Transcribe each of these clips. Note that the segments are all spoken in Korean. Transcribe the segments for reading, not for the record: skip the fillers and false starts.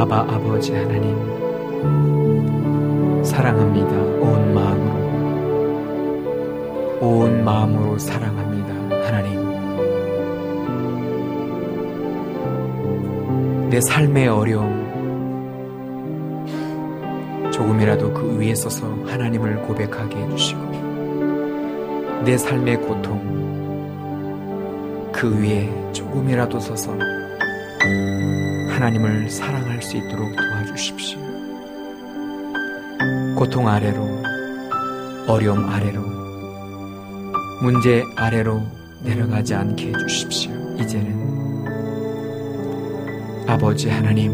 아바 아버지 하나님, 사랑합니다. 온 마음으로 사랑합니다. 하나님, 내 삶의 어려움 조금이라도 그 위에 서서 하나님을 고백하게 해주시고, 내 삶의 고통 그 위에 조금이라도 서서 하나님을 사랑할 수 있도록 도와주십시오. 고통 아래로, 어려움 아래로, 문제 아래로 내려가지 않게 해주십시오. 이제는 아버지 하나님,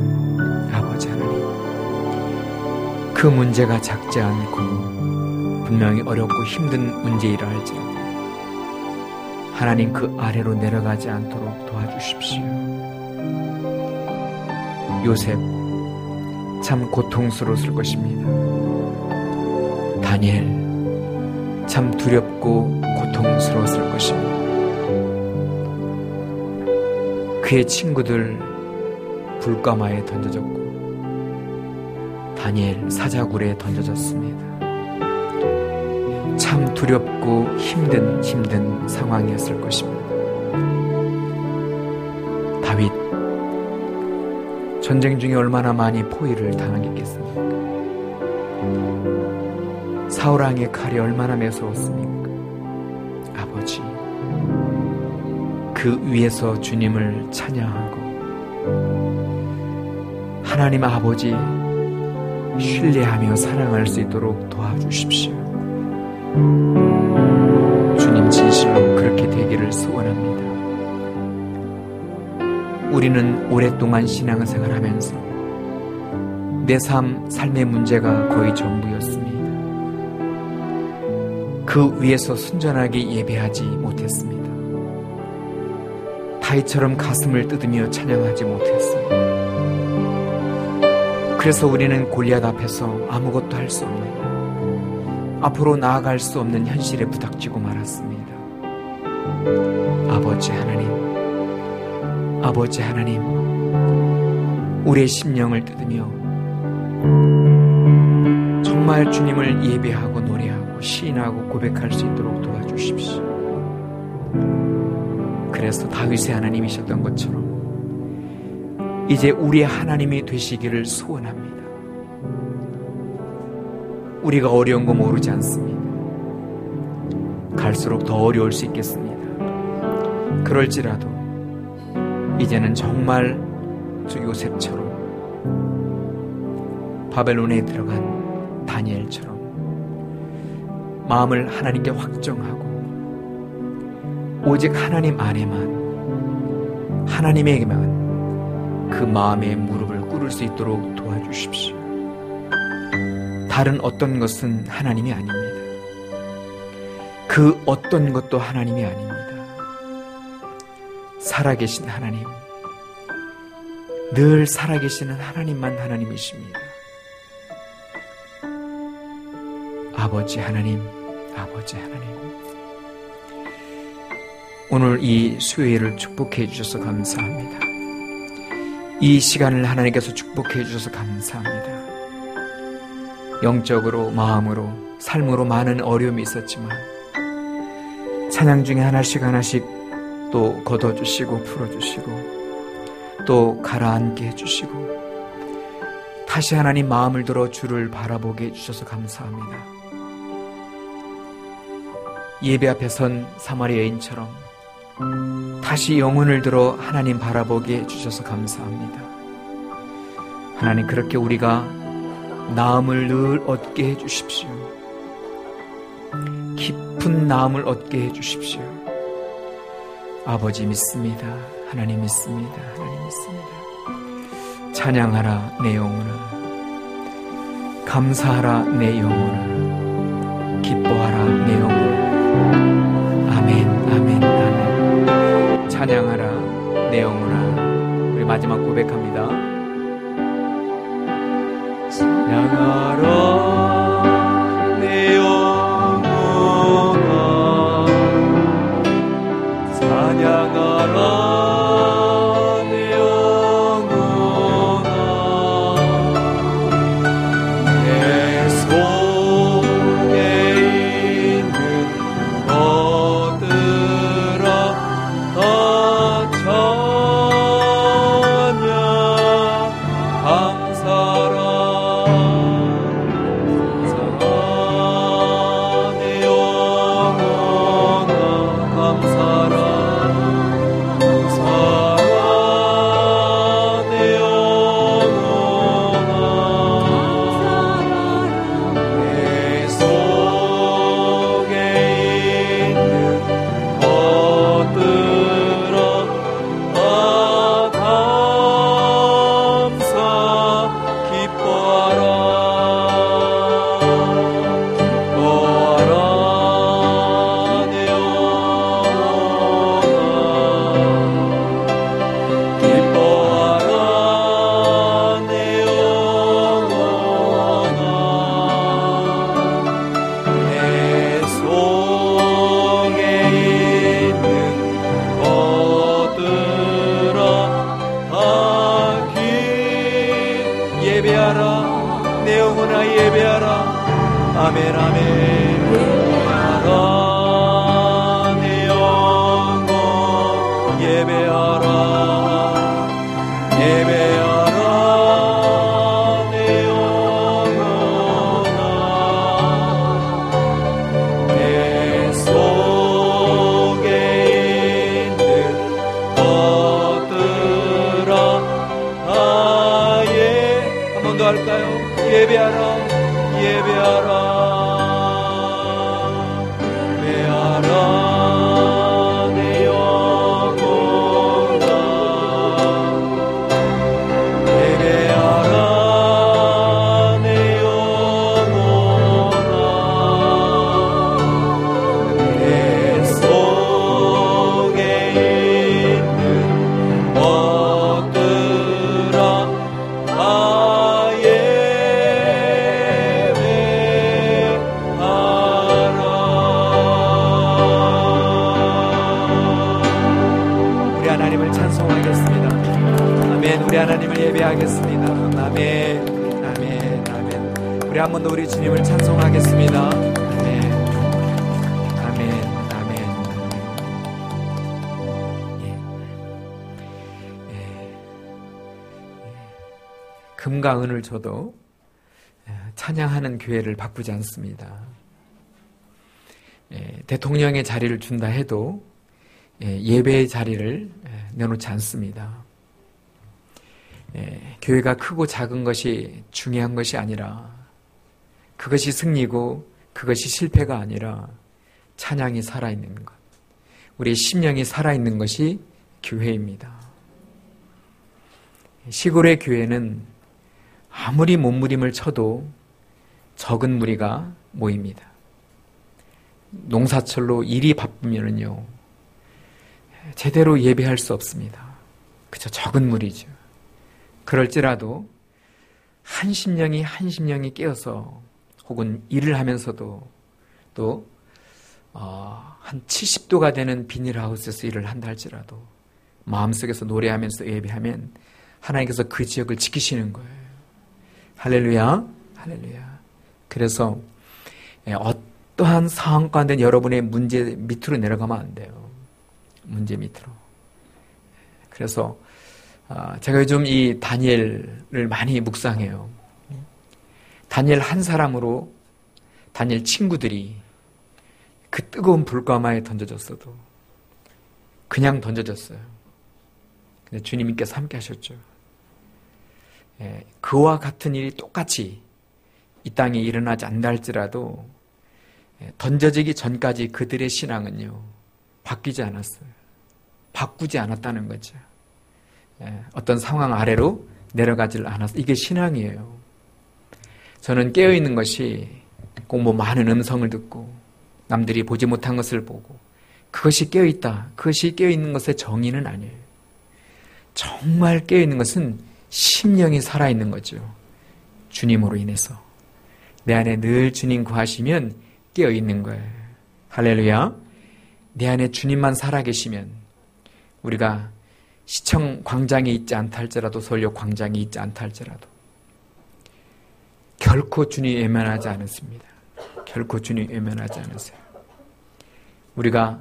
그 문제가 작지 않고 분명히 어렵고 힘든 문제이라 할지라도 하나님 그 아래로 내려가지 않도록 도와주십시오. 요셉 참 고통스러웠을 것입니다. 다니엘 참 두렵고 고통스러웠을 것입니다. 그의 친구들 불가마에 던져졌고 다니엘 사자굴에 던져졌습니다. 참 두렵고 힘든 상황이었을 것입니다. 다윗 전쟁 중에 얼마나 많이 포위를 당하겠습니까? 사울왕의 칼이 얼마나 매서웠습니까? 아버지, 그 위에서 주님을 찬양하고 하나님 아버지 신뢰하며 사랑할 수 있도록 도와주십시오. 주님 진실로 그렇게 되기를 소원합니다. 우리는 오랫동안 신앙생활을 하면서 내 삶의 문제가 거의 전부였습니다. 그 위에서 순전하게 예배하지 못했습니다. 다윗처럼 가슴을 뜯으며 찬양하지 못했습니다. 그래서 우리는 골리앗 앞에서 아무것도 할 수 없는, 앞으로 나아갈 수 없는 현실에 부닥치고 말았습니다. 아버지 하나님, 우리의 심령을 뜯으며 정말 주님을 예배하고 노래하고 시인하고 고백할 수 있도록 도와주십시오. 그래서 다윗의 하나님이셨던 것처럼 이제 우리의 하나님이 되시기를 소원합니다. 우리가 어려운 거 모르지 않습니다. 갈수록 더 어려울 수 있겠습니다. 그럴지라도 이제는 정말 저 요셉처럼 바벨론에 들어간 다니엘처럼 마음을 하나님께 확정하고 오직 하나님 안에만, 하나님에게만 그 마음의 무릎을 꿇을 수 있도록 도와주십시오. 다른 어떤 것은 하나님이 아닙니다. 그 어떤 것도 하나님이 아닙니다. 살아계신 하나님, 늘 살아계시는 하나님만 하나님이십니다. 아버지 하나님, 오늘 이 수요일을 축복해 주셔서 감사합니다. 이 시간을 하나님께서 축복해 주셔서 감사합니다. 영적으로, 마음으로, 삶으로 많은 어려움이 있었지만 찬양 중에 하나씩 또 걷어주시고 풀어주시고 또 가라앉게 해주시고 다시 하나님 마음을 들어 주를 바라보게 해주셔서 감사합니다. 예배 앞에 선 사마리 여인처럼 다시 영혼을 들어 하나님 바라보게 해주셔서 감사합니다. 하나님, 그렇게 우리가 나음을 늘 얻게 해주십시오. 깊은 나음을 얻게 해주십시오. 아버지 믿습니다. 하나님 믿습니다. 찬양하라 내 영혼아, 감사하라 내 영혼아, 기뻐하라 내 영혼아. 아멘. 찬양하라 내 영혼아. 우리 마지막 고백합니다. 찬양하라 내 영혼아, 찬양하라 내 영혼아, 내 영혼아 예배하라. 아멘 아멘. 예배하라 내 영혼 예배하라 예배하라 내 영혼아 내 속에 있는 것들아 한 번 더 할까요? 예배하라 예배하라 예배하라 내 영혼아 예배하라 내 영혼아 내 속에 있는 것들아 우리 하나님을 예배하겠습니다. 아멘, 아멘, 아멘. 우리 한 번 더 우리 주님을 찬송하겠습니다. 아멘, 아멘, 아멘. 금과 은을 줘도 찬양하는 교회를 바꾸지 않습니다. 대통령의 자리를 준다 해도 예배의 자리를 내놓지 않습니다. 교회가 크고 작은 것이 중요한 것이 아니라 그것이 승리고 그것이 실패가 아니라 찬양이 살아있는 것, 우리의 심령이 살아있는 것이 교회입니다. 시골의 교회는 아무리 몸부림을 쳐도 적은 무리가 모입니다. 농사철로 일이 바쁘면요 제대로 예배할 수 없습니다. 그저 적은 무리죠. 그럴지라도 한 심령이 깨어서 혹은 일을 하면서도 또 한 70도가 되는 비닐하우스에서 일을 한다 할지라도 마음속에서 노래하면서 예배하면 하나님께서 그 지역을 지키시는 거예요. 할렐루야, 할렐루야. 그래서 어떠한 상황 가운데 여러분의 문제 밑으로 내려가면 안 돼요. 문제 밑으로. 그래서 제가 요즘 이 다니엘을 많이 묵상해요. 다니엘 한 사람으로 다니엘 친구들이 그 뜨거운 불가마에 던져졌어도 그냥 던져졌어요. 근데 주님께서 함께 하셨죠. 그와 같은 일이 똑같이 이 땅에 일어나지 않는다 할지라도 던져지기 전까지 그들의 신앙은요 바뀌지 않았어요. 바꾸지 않았다는 거죠. 어떤 상황 아래로 내려가지를 않았어요. 이게 신앙이에요. 저는 깨어있는 것이 꼭 뭐 많은 음성을 듣고 남들이 보지 못한 것을 보고 그것이 깨어있다. 그것이 깨어있는 것의 정의는 아니에요. 정말 깨어있는 것은 심령이 살아있는 거죠. 주님으로 인해서. 내 안에 늘 주님 구하시면 깨어있는 거예요. 할렐루야. 내 안에 주님만 살아계시면 우리가 시청 광장에 있지 않다 할지라도 서울역 광장에 있지 않다 할지라도 결코 주님 외면하지 않았습니다. 결코 주님 외면하지 않으세요. 우리가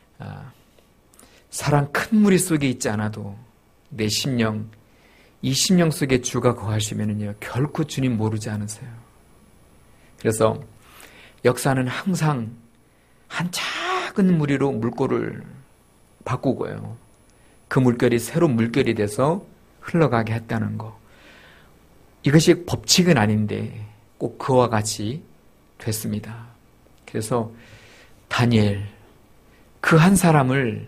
사랑 큰 무리 속에 있지 않아도 내 심령, 이 심령 속에 주가 거하시면은요 결코 주님 모르지 않으세요. 그래서 역사는 항상 한 작은 무리로 물꼬를 바꾸고요. 그 물결이 새로운 물결이 돼서 흘러가게 했다는 거. 이것이 법칙은 아닌데 꼭 그와 같이 됐습니다. 그래서 다니엘, 그 한 사람을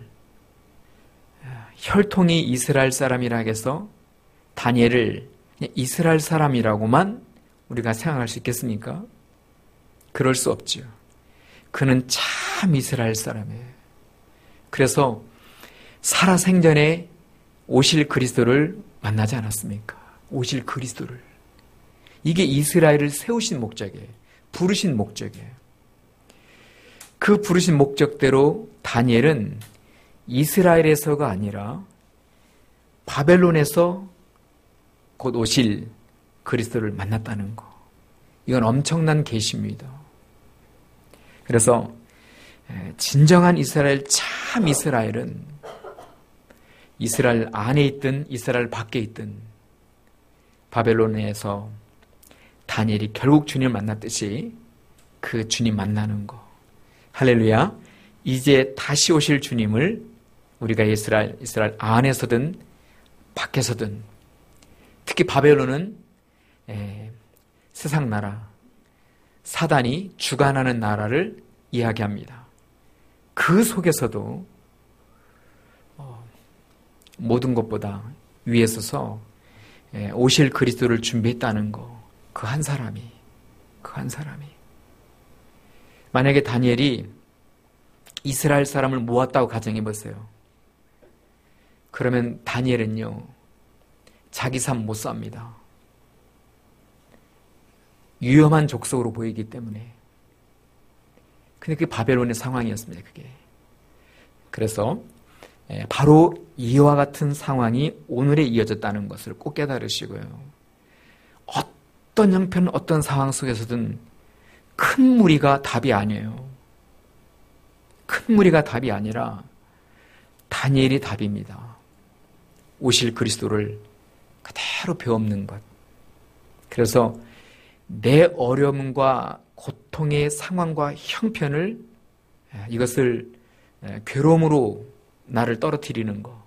혈통이 이스라엘 사람이라 해서 다니엘을 이스라엘 사람이라고만 우리가 생각할 수 있겠습니까? 그럴 수 없죠. 그는 참 이스라엘 사람이에요. 그래서 살아생전에 오실 그리스도를 만나지 않았습니까? 오실 그리스도를. 이게 이스라엘을 세우신 목적이에요. 부르신 목적이에요. 그 부르신 목적대로 다니엘은 이스라엘에서가 아니라 바벨론에서 곧 오실 그리스도를 만났다는 거. 이건 엄청난 계시입니다. 그래서 진정한 이스라엘, 참 이스라엘은 이스라엘 안에 있든 이스라엘 밖에 있든 바벨론에서 다니엘이 결국 주님을 만났듯이 그 주님 만나는 거. 할렐루야. 이제 다시 오실 주님을 우리가 이스라엘 안에서든 밖에서든, 특히 바벨론은 세상 나라, 사단이 주관하는 나라를 이야기합니다. 그 속에서도 모든 것보다 위에 서서 오실 그리스도를 준비했다는 거. 그 한 사람이. 만약에 다니엘이 이스라엘 사람을 모았다고 가정해 보세요. 그러면 다니엘은요, 자기 삶 못 삽니다. 위험한 족속으로 보이기 때문에. 근데 그게 바벨론의 상황이었습니다, 그게. 그래서 바로 이와 같은 상황이 오늘에 이어졌다는 것을 꼭 깨달으시고요. 어떤 형편, 어떤 상황 속에서든 큰 무리가 답이 아니에요. 큰 무리가 답이 아니라 다니엘이 답입니다. 오실 그리스도를 그대로 배워먹는 것. 그래서 내 어려움과 고통의 상황과 형편을, 이것을 괴로움으로 나를 떨어뜨리는 거,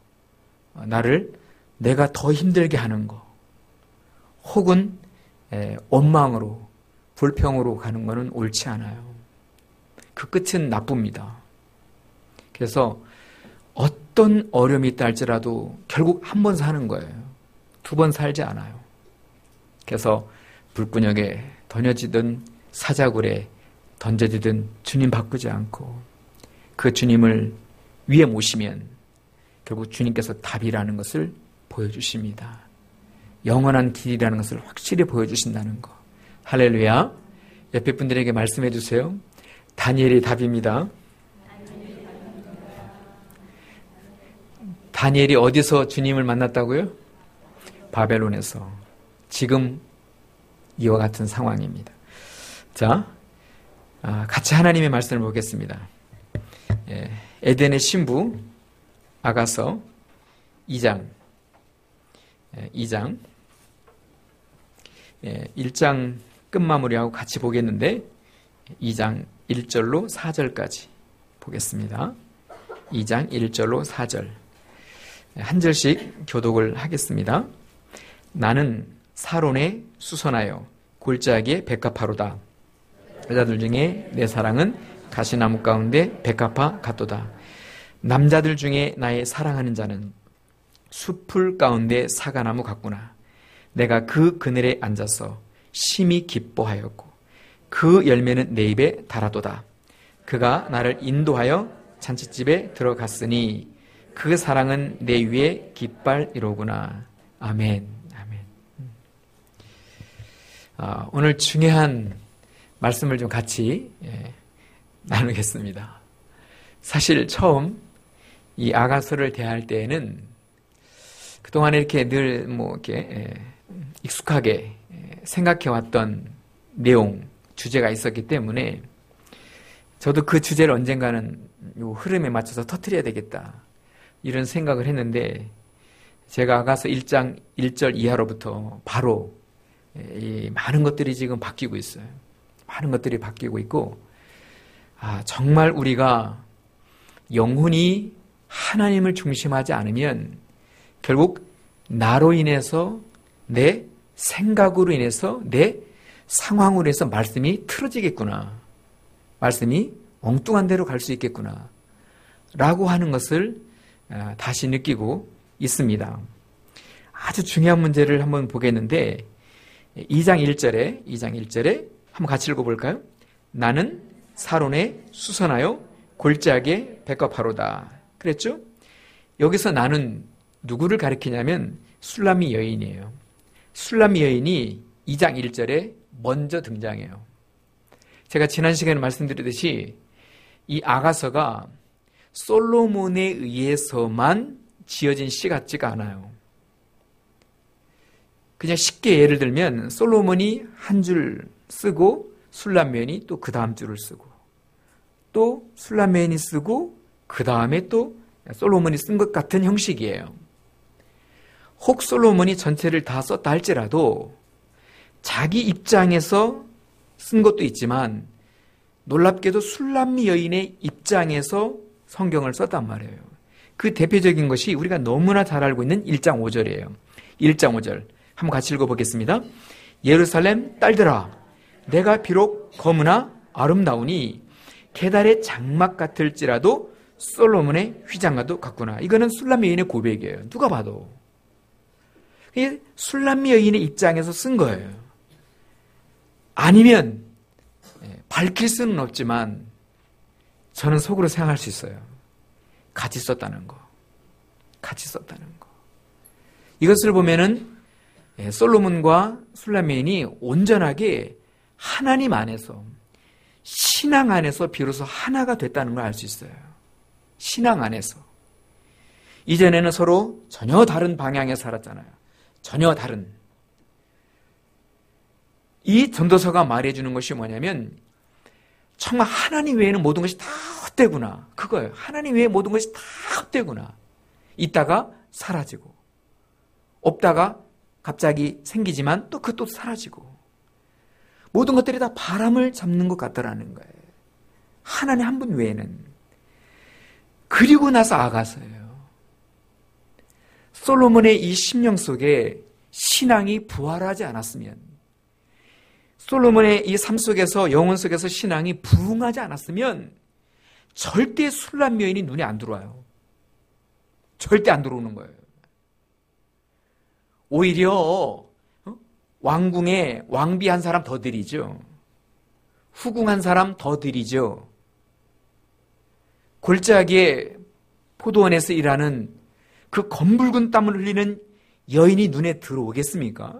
내가 더 힘들게 하는 거, 혹은 원망으로, 불평으로 가는 것은 옳지 않아요. 그 끝은 나쁩니다. 그래서 어떤 어려움이 있다 할지라도 결국 한 번 사는 거예요. 두 번 살지 않아요. 그래서 불구녕에 던져지든 사자굴에 던져지든 주님 바꾸지 않고 그 주님을 위에 모시면 결국 주님께서 답이라는 것을 보여주십니다. 영원한 길이라는 것을 확실히 보여주신다는 거. 할렐루야. 옆에 분들에게 말씀해 주세요. 다니엘이 답입니다. 다니엘이 어디서 주님을 만났다고요? 바벨론에서. 지금 이와 같은 상황입니다. 자, 같이 하나님의 말씀을 보겠습니다. 에덴의 신부 아가서 2장 1장 끝마무리하고 같이 보겠는데 2장 1절로 4절까지 보겠습니다. 2장 1절로 4절 한 절씩 교독을 하겠습니다. 나는 사론에 수선하여 골짜기에 백합화로다. 여자들 중에 내 사랑은 가시나무 가운데 백합화 같도다. 남자들 중에 나의 사랑하는 자는 숲풀 가운데 사과나무 같구나. 내가 그 그늘에 앉아서 심히 기뻐하였고 그 열매는 내 입에 달아도다. 그가 나를 인도하여 잔치집에 들어갔으니 그 사랑은 내 위에 깃발이로구나. 아멘. 아멘. 오늘 중요한 말씀을 좀 같이 나누겠습니다. 사실 처음 이 아가서를 대할 때에는 그동안에 이렇게 늘 이렇게 익숙하게 생각해왔던 내용, 주제가 있었기 때문에 저도 그 주제를 언젠가는 요 흐름에 맞춰서 터뜨려야 되겠다. 이런 생각을 했는데 제가 아가서 1장 1절 이하로부터 바로 이 많은 것들이 지금 바뀌고 있어요. 많은 것들이 바뀌고 있고 정말 우리가 영혼이 하나님을 중심하지 않으면 결국 나로 인해서 내 생각으로 인해서 내 상황으로 해서 말씀이 틀어지겠구나. 말씀이 엉뚱한 데로 갈 수 있겠구나. 라고 하는 것을 다시 느끼고 있습니다. 아주 중요한 문제를 한번 보겠는데 2장 1절에 한번 같이 읽어볼까요? 나는 사론에 수선하여 골짜기에 백합화로다. 그랬죠? 여기서 나는 누구를 가리키냐면 술람미 여인이에요. 술람미 여인이 2장 1절에 먼저 등장해요. 제가 지난 시간에 말씀드렸듯이 이 아가서가 솔로몬에 의해서만 지어진 시 같지가 않아요. 그냥 쉽게 예를 들면 솔로몬이 한 줄 쓰고 술람 여인이 또 그 다음 줄을 쓰고 또 술람 여인이 쓰고 그 다음에 또 솔로몬이 쓴 것 같은 형식이에요. 혹 솔로몬이 전체를 다 썼다 할지라도 자기 입장에서 쓴 것도 있지만 놀랍게도 술람 여인의 입장에서 성경을 썼단 말이에요. 그 대표적인 것이 우리가 너무나 잘 알고 있는 1장 5절이에요. 1장 5절 한번 같이 읽어보겠습니다. 예루살렘 딸들아 내가 비록 검으나 아름다우니 게달의 장막 같을지라도 솔로몬의 휘장과도 같구나. 이거는 술람 여인의 고백이에요. 누가 봐도. 이게 술람 여인의 입장에서 쓴 거예요. 아니면 밝힐 수는 없지만 저는 속으로 생각할 수 있어요. 같이 썼다는 거. 같이 썼다는 거. 이것을 보면은 솔로몬과 술람 여인이 온전하게 하나님 안에서 신앙 안에서 비로소 하나가 됐다는 걸 알 수 있어요. 신앙 안에서. 이전에는 서로 전혀 다른 방향에 살았잖아요. 전혀 다른. 이 전도서가 말해주는 것이 뭐냐면 정말 하나님 외에는 모든 것이 다 헛되구나. 그거예요. 하나님 외에 모든 것이 다 헛되구나. 있다가 사라지고 없다가 갑자기 생기지만 또 그것도 사라지고 모든 것들이 다 바람을 잡는 것 같더라는 거예요. 하나님 한 분 외에는. 그리고 나서 아가서예요. 솔로몬의 이 심령 속에 신앙이 부활하지 않았으면, 솔로몬의 이 삶 속에서, 영혼 속에서 신앙이 부흥하지 않았으면 절대 술람 여인이 눈에 안 들어와요. 절대 안 들어오는 거예요. 오히려 왕궁에 왕비 한 사람 더 들이죠. 후궁 한 사람 더 들이죠. 골짜기에 포도원에서 일하는 그 검붉은 땀을 흘리는 여인이 눈에 들어오겠습니까?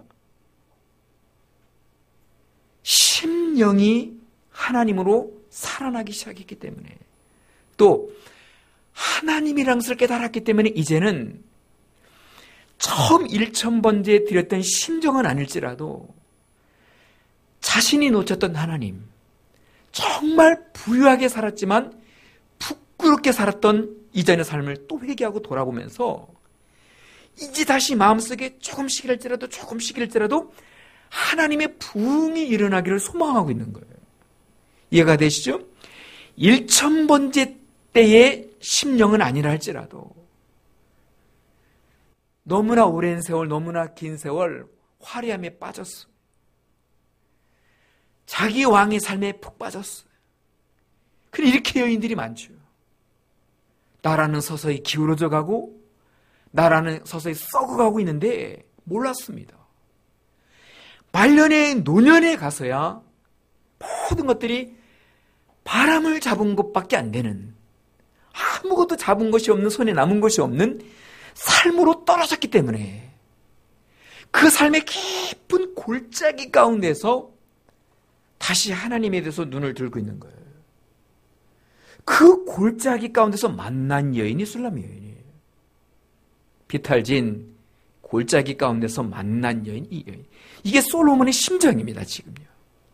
심령이 하나님으로 살아나기 시작했기 때문에, 또 하나님이란 것을 깨달았기 때문에 이제는 처음 1000번째 드렸던 심정은 아닐지라도 자신이 놓쳤던 하나님, 정말 부유하게 살았지만 부끄럽게 살았던 이전의 삶을 또 회개하고 돌아보면서 이제 다시 마음속에 조금씩일지라도 하나님의 부흥이 일어나기를 소망하고 있는 거예요. 이해가 되시죠? 1000번째 때의 심령은 아니라 할지라도 너무나 오랜 세월, 너무나 긴 세월 화려함에 빠졌어. 자기 왕의 삶에 푹 빠졌어. 그래, 이렇게 여인들이 많죠. 나라는 서서히 기울어져 가고 나라는 서서히 썩어가고 있는데 몰랐습니다. 말년에 노년에 가서야 모든 것들이 바람을 잡은 것밖에 안 되는, 아무것도 잡은 것이 없는, 손에 남은 것이 없는 삶으로 떨어졌기 때문에 그 삶의 깊은 골짜기 가운데서 다시 하나님에 대해서 눈을 들고 있는 거예요. 그 골짜기 가운데서 만난 여인이 술람 여인이에요. 비탈진 골짜기 가운데서 만난 여인, 이 여인. 이게 솔로몬의 심정입니다, 지금요.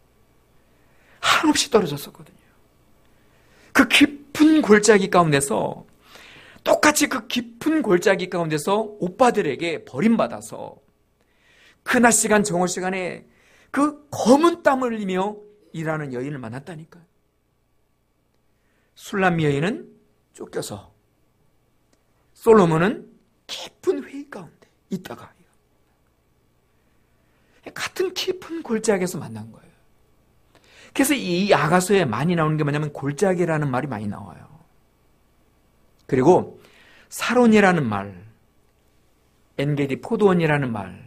한없이 떨어졌었거든요. 그 깊은 골짜기 가운데서, 똑같이 그 깊은 골짜기 가운데서 오빠들에게 버림받아서 그 낮 시간 정오 시간에 그 검은 땀을 흘리며 일하는 여인을 만났다니까요. 술람 여인은 쫓겨서, 솔로몬은 깊은 회의 가운데 있다가 같은 깊은 골짜기에서 만난 거예요. 그래서 이 아가서에 많이 나오는 게 뭐냐면 골짜기라는 말이 많이 나와요. 그리고 사론이라는 말, 엔게디 포도원이라는 말,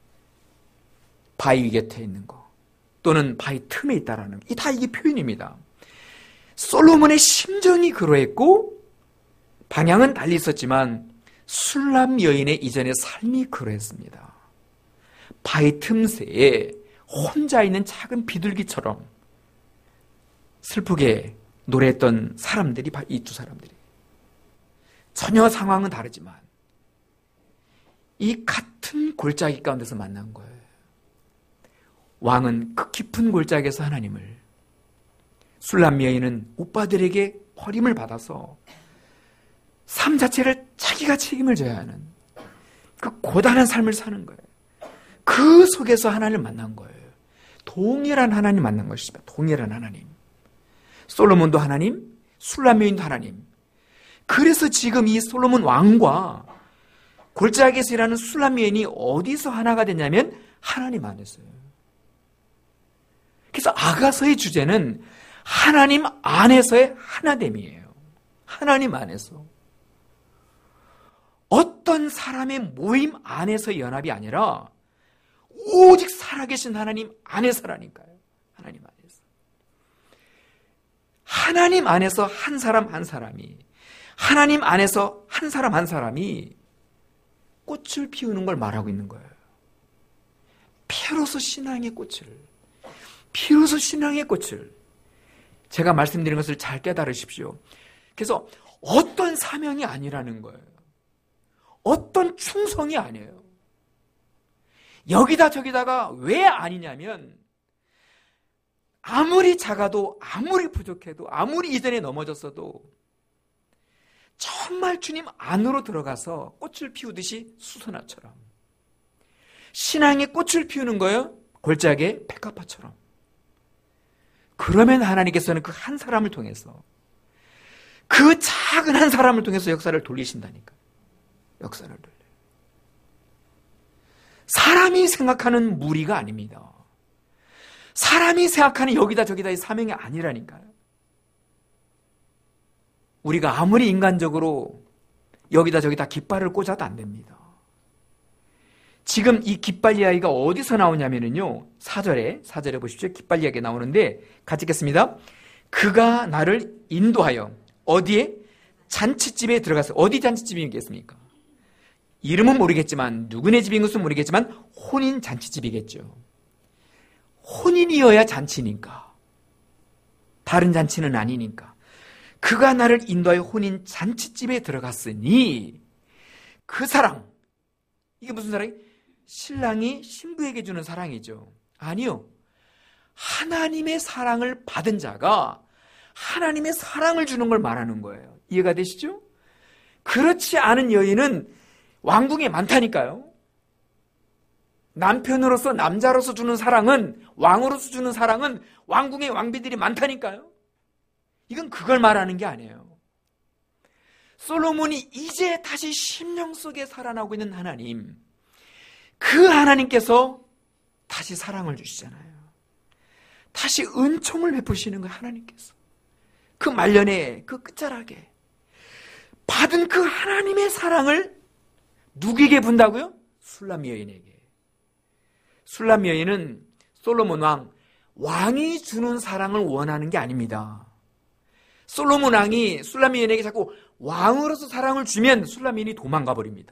바위 곁에 있는 거, 또는 바위 틈에 있다라는 거, 다 이게 표현입니다. 솔로몬의 심정이 그러했고 방향은 달리 있었지만 술람 여인의 이전의 삶이 그러했습니다. 바위 틈새에 혼자 있는 작은 비둘기처럼 슬프게 노래했던 사람들이 이 두 사람들이, 전혀 상황은 다르지만 이 같은 골짜기 가운데서 만난 거예요. 왕은 그 깊은 골짜기에서 하나님을, 술람 여인은 오빠들에게 버림을 받아서 삶 자체를 자기가 책임을 져야 하는 그 고단한 삶을 사는 거예요. 그 속에서 하나님을 만난 거예요. 동일한 하나님 만난 것입니다. 동일한 하나님. 솔로몬도 하나님, 술람 여인도 하나님. 그래서 지금 이 솔로몬 왕과 골짜기에서 일하는 술람 여인이 어디서 하나가 됐냐면 하나님 안에서요. 그래서 아가서의 주제는 하나님 안에서의 하나됨이에요. 하나님 안에서. 어떤 사람의 모임 안에서 연합이 아니라 오직 살아계신 하나님 안에서라니까요. 하나님 안에서. 하나님 안에서 한 사람 한 사람이, 하나님 안에서 한 사람 한 사람이 꽃을 피우는 걸 말하고 있는 거예요. 비로소 신앙의 꽃을, 비로소 신앙의 꽃을. 제가 말씀드린 것을 잘 깨달으십시오. 그래서 어떤 사명이 아니라는 거예요. 어떤 충성이 아니에요. 여기다 저기다가 왜 아니냐면 아무리 작아도, 아무리 부족해도, 아무리 이전에 넘어졌어도 정말 주님 안으로 들어가서 꽃을 피우듯이 수선화처럼 신앙의 꽃을 피우는 거예요. 골짜기의 백합화처럼. 그러면 하나님께서는 그 한 사람을 통해서, 그 작은 한 사람을 통해서 역사를 돌리신다니까. 역사를 돌려요. 사람이 생각하는 무리가 아닙니다. 사람이 생각하는 여기다 저기다의 사명이 아니라니까요. 우리가 아무리 인간적으로 여기다 저기다 깃발을 꽂아도 안 됩니다. 지금 이 깃발 이야기가 어디서 나오냐면요, 4절에 보십시오. 깃발 이야기가 나오는데 같이 읽겠습니다. 그가 나를 인도하여 어디에? 잔치집에 들어갔어요. 어디 잔치집이겠습니까? 이름은 모르겠지만, 누구네 집인 것은 모르겠지만 혼인 잔치집이겠죠. 혼인이어야 잔치니까, 다른 잔치는 아니니까. 그가 나를 인도하여 혼인 잔치집에 들어갔으니 그 사랑, 이게 무슨 사랑이? 신랑이 신부에게 주는 사랑이죠. 아니요, 하나님의 사랑을 받은 자가 하나님의 사랑을 주는 걸 말하는 거예요. 이해가 되시죠? 그렇지 않은 여인은 왕궁에 많다니까요. 남편으로서, 남자로서 주는 사랑은, 왕으로서 주는 사랑은 왕궁의 왕비들이 많다니까요. 이건 그걸 말하는 게 아니에요. 솔로몬이 이제 다시 심령 속에 살아나고 있는 하나님, 그 하나님께서 다시 사랑을 주시잖아요. 다시 은총을 베푸시는 거예요. 하나님께서 그 말년에, 그 끝자락에 받은 그 하나님의 사랑을 누구에게 분다고요? 술람 여인에게. 술람 여인은 솔로몬 왕이 주는 사랑을 원하는 게 아닙니다. 솔로몬 왕이 술람 여인에게 자꾸 왕으로서 사랑을 주면 술람 여인이 도망가 버립니다.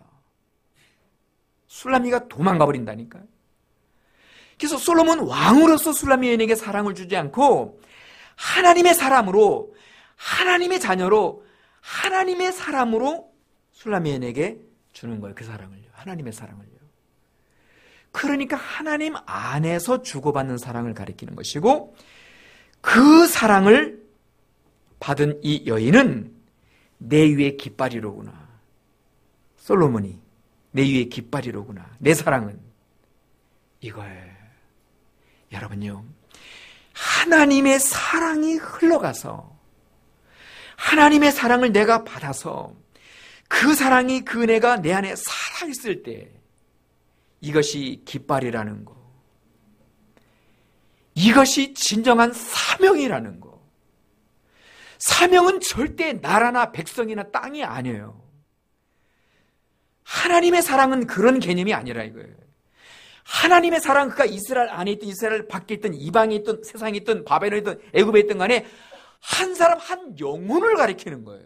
술람이가 도망가 버린다니까요. 그래서 솔로몬 왕으로서 술람 여인에게 사랑을 주지 않고 하나님의 사람으로, 하나님의 자녀로, 하나님의 사람으로 술람 여인에게 주는 거예요. 그 사랑을요. 하나님의 사랑을요. 그러니까 하나님 안에서 주고받는 사랑을 가리키는 것이고, 그 사랑을 받은 이 여인은 내 위의 깃발이로구나. 솔로몬이 내 위의 깃발이로구나. 내 사랑은 이거예요. 여러분요, 하나님의 사랑이 흘러가서, 하나님의 사랑을 내가 받아서 그 사랑이, 그 은혜가 내 안에 살아있을 때, 이것이 깃발이라는 거, 이것이 진정한 사명이라는 거. 사명은 절대 나라나 백성이나 땅이 아니에요. 하나님의 사랑은 그런 개념이 아니라 이거예요. 하나님의 사랑, 그가 이스라엘 안에 있든 이스라엘 밖에 있든 이방에 있든 세상에 있든 바벨론에 있든 애굽에 있든 간에 한 사람 한 영혼을 가리키는 거예요.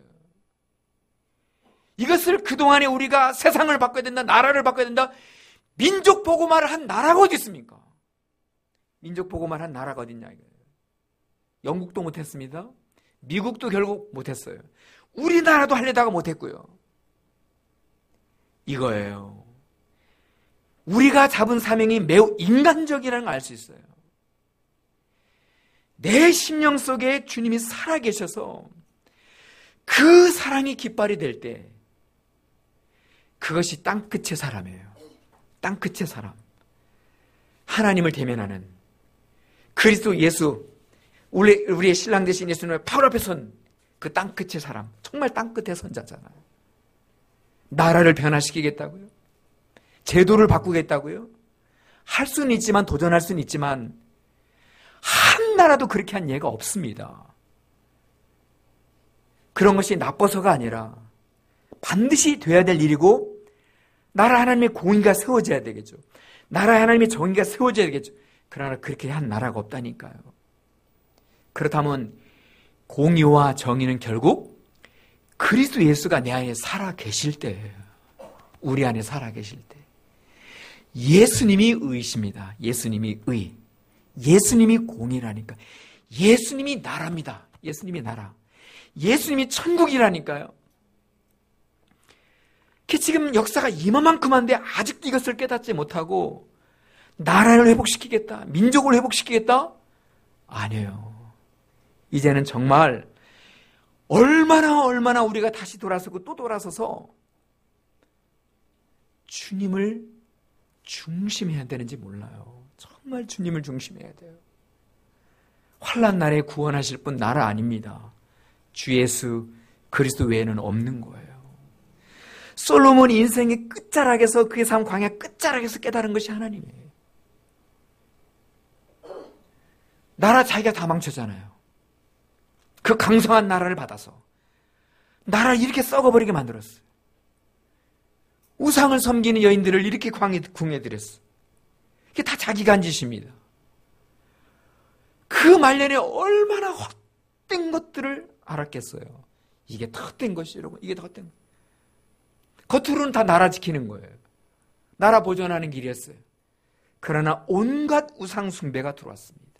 이것을 그동안에 우리가 세상을 바꿔야 된다, 나라를 바꿔야 된다, 민족 보고말을 한 나라가 어디 있습니까? 민족 보고말 한 나라가 어디 있냐 이거예요. 영국도 못했습니다. 미국도 결국 못했어요. 우리나라도 하려다가 못했고요. 이거예요. 우리가 잡은 사명이 매우 인간적이라는 걸 알 수 있어요. 내 심령 속에 주님이 살아계셔서 그 사랑이 깃발이 될 때 그것이 땅끝의 사람이에요. 땅끝의 사람. 하나님을 대면하는 그리스도 예수, 우리의 신랑 되신 예수님의 바로 앞에 선 그 땅끝의 사람, 정말 땅끝의 선자잖아요. 나라를 변화시키겠다고요? 제도를 바꾸겠다고요? 할 수는 있지만, 도전할 수는 있지만 한 나라도 그렇게 한 예가 없습니다. 그런 것이 나빠서가 아니라 반드시 돼야 될 일이고, 나라 하나님의 공의가 세워져야 되겠죠. 나라 하나님의 정의가 세워져야 되겠죠. 그러나 그렇게 한 나라가 없다니까요. 그렇다면 공의와 정의는 결국 그리스도 예수가 내 안에 살아 계실 때예요. 우리 안에 살아 계실 때. 예수님이 의이십니다. 예수님이 의. 예수님이 공의라니까. 예수님이 나라입니다. 예수님이 나라. 예수님이 천국이라니까요. 지금 역사가 이만큼한데 아직도 이것을 깨닫지 못하고 나라를 회복시키겠다, 민족을 회복시키겠다? 아니에요. 이제는 정말 얼마나 우리가 다시 돌아서고 또 돌아서서 주님을 중심해야 되는지 몰라요. 정말 주님을 중심해야 돼요. 환난 날에 구원하실 분 나라 아닙니다. 주 예수 그리스도 외에는 없는 거예요. 솔로몬이 인생의 끝자락에서, 그의 삶 광야 끝자락에서 깨달은 것이 하나님이에요. 나라 자기가 다 망쳤잖아요. 그 강성한 나라를 받아서 나라를 이렇게 썩어버리게 만들었어요. 우상을 섬기는 여인들을 이렇게 궁해들였어요. 이게 다 자기가 한 짓입니다. 그 말년에 얼마나 헛된 것들을 알았겠어요. 이게 다 헛된 것이, 여러분. 이게 다 헛된 것. 겉으로는 다 나라 지키는 거예요. 나라 보존하는 길이었어요. 그러나 온갖 우상 숭배가 들어왔습니다.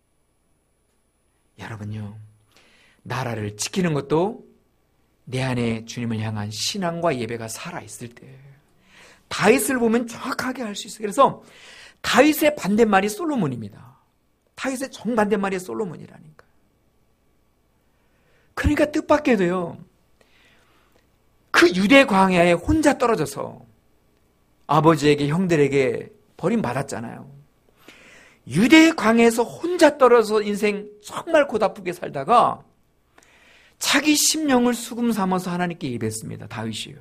여러분요, 나라를 지키는 것도 내 안에 주님을 향한 신앙과 예배가 살아있을 때예요. 다윗을 보면 정확하게 알 수 있어요. 그래서 다윗의 반대말이 솔로몬입니다. 다윗의 정반대말이 솔로몬이라니까. 그러니까 뜻밖에도요, 그 유대 광야에 혼자 떨어져서 아버지에게, 형들에게 버림받았잖아요. 유대 광야에서 혼자 떨어져서 인생 정말 고달프게 살다가 자기 심령을 수금 삼아서 하나님께 예배했습니다. 다윗이요.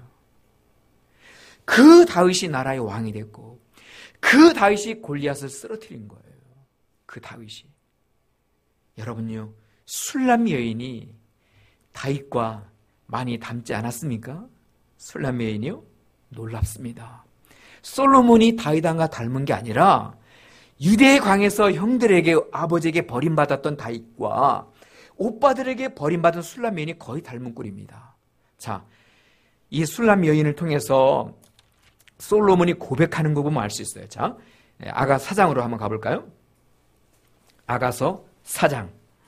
그 다윗이 나라의 왕이 됐고, 그 다윗이 골리앗을 쓰러뜨린 거예요. 그 다윗이. 여러분요, 술람 여인이 다윗과 많이 닮지 않았습니까? 술람 여인이요? 놀랍습니다. 솔로몬이 다윗왕과 닮은 게 아니라 유대의 광에서 형들에게, 아버지에게 버림받았던 다윗과 오빠들에게 버림받은 술람 여인이 거의 닮은 꼴입니다. 자, 이 술람 여인을 통해서 솔로몬이 고백하는 거 보면 알 수 있어요. 자, 아가 4장으로 한번 가볼까요? 아가서 4장.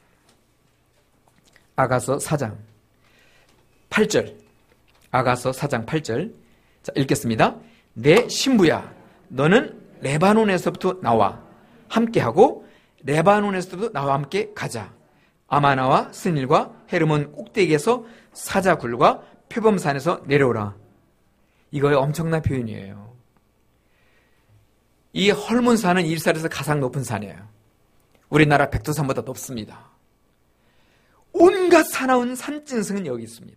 아가서 4장 8절. 아가서 4장 8절. 자, 읽겠습니다. 내 신부야, 너는 레바논에서부터 나와 함께하고 레바논에서부터 나와 함께 가자. 아마나와 스닐과 헤르몬 꼭대기에서 사자굴과 표범산에서 내려오라. 이거의 엄청난 표현이에요. 이 헐몬산은 이스라엘에서 가장 높은 산이에요. 우리나라 백두산보다 높습니다. 온갖 사나운 산짐승은 여기 있습니다.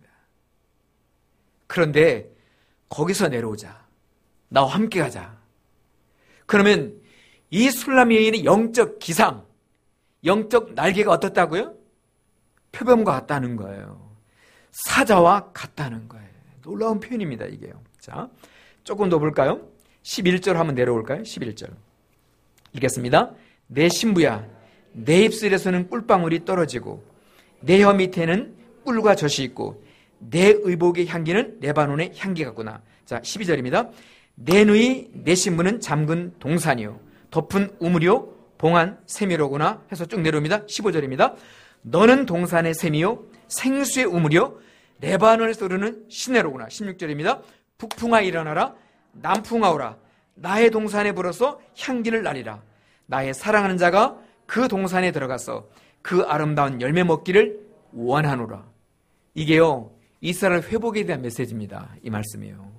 그런데 거기서 내려오자. 나와 함께 가자. 그러면 이 술람 여인의 영적 기상, 영적 날개가 어떻다고요? 표범과 같다는 거예요. 사자와 같다는 거예요. 놀라운 표현입니다, 이게요. 자, 조금 더 볼까요? 11절 한번 내려올까요? 11절. 읽겠습니다. 내 신부야, 내 입술에서는 꿀방울이 떨어지고 내 혀 밑에는 꿀과 젖이 있고 내 의복의 향기는 레바논의 향기 같구나. 자, 12절입니다. 내 누이 내 신부는 잠근 동산이요 덮은 우물이요 봉한 샘이로구나 해서 쭉 내려옵니다. 15절입니다. 너는 동산의 샘이요 생수의 우물이요 레바논에서 흐르는 시내로구나. 16절입니다. 북풍아 일어나라, 남풍아 오라. 나의 동산에 불어서 향기를 날리라. 나의 사랑하는 자가 그 동산에 들어가서 그 아름다운 열매 먹기를 원하노라. 이게요, 이스라엘 회복에 대한 메시지입니다. 이 말씀이에요.